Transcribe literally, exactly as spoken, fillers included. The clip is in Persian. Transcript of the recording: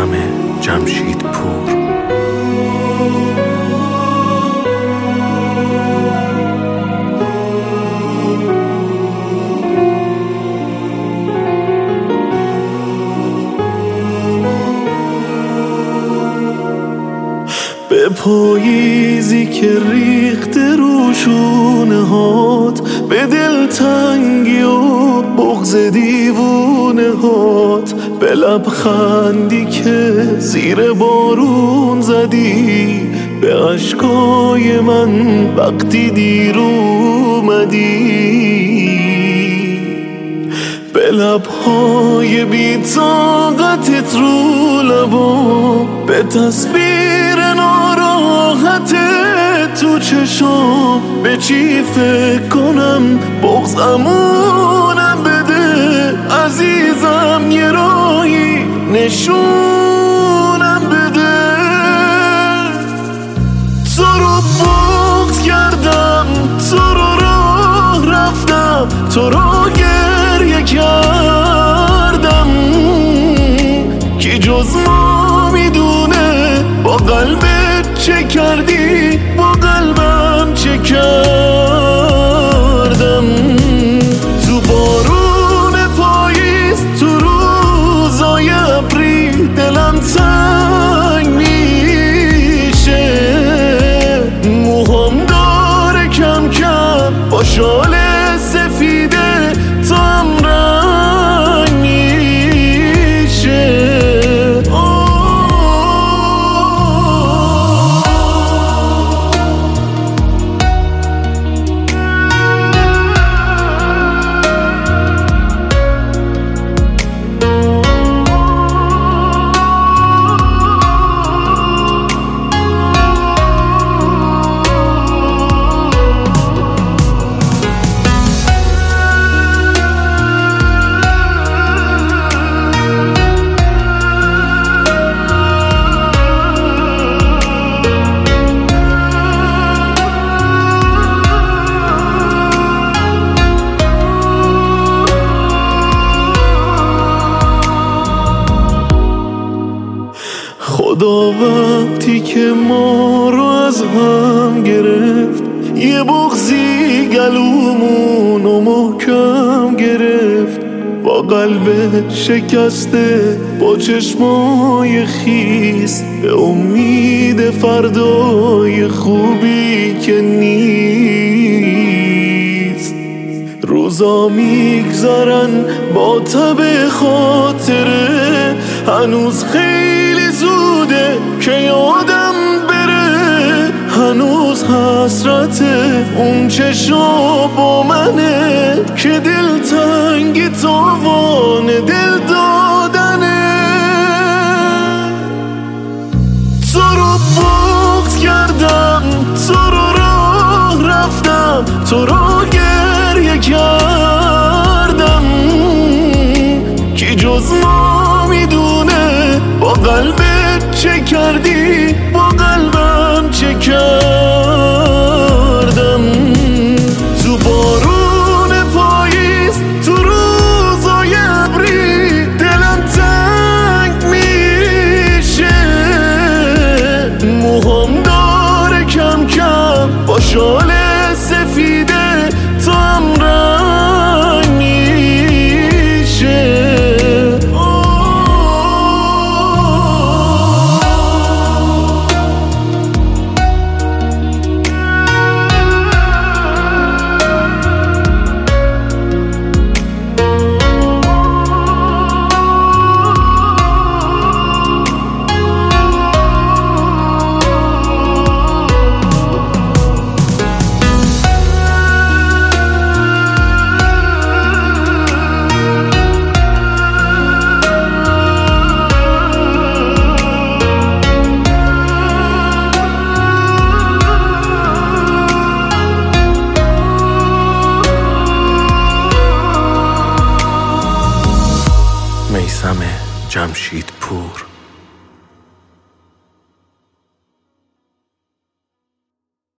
میثم جمشیدپور. به پاییزی که ریخته رو شونه هات، به دلتنگی و بغض دیوونه هات، به لبخندی که زیر بارون زدی، به اشکای من وقتی دیر اومدی، به لبهای بی طاقتت رو لبا، به تصویر ناراحت تو چشام. به چی فکر کنم بغضمونم بده، عزیزم یه راهی نشونم بده. تو رو بغض کردم، تو رو راه رفتم، تو رو گریه کردم، کی جز ما میدونه با قلبت چه کردی، با قلبم چه کردم. تو بارون پاییز، تو روزای ابری، دلم تنگ میشه، موهام داره کم کم با شال سفیده تو هم رنگ میشه. خدا وقتی که ما رو از هم گرفت، یه بغضی گلومونو محکم گرفت، با قلب شکسته، با چشمای خیس، به امید فردای خوبی که نیست. روزا میگذرن با تب خاطره، هنوز خیلی زوده که یادم بره، هنوز حسرت اون چشا با منه که دلتنگی تاوان دل دادنه. تو رو بغض کردم، تو رو راه رفتم، تو رو گریه کردم، کی جز ما میدونه با قلبت چه کردی، با قلبم چه کردم. تو بارون پاییز، تو روزای ابری، دلم تنگ میشه، موهام داره کم کم با شال سفیده تو هم رنگ میشه. میثم جمشیدپور.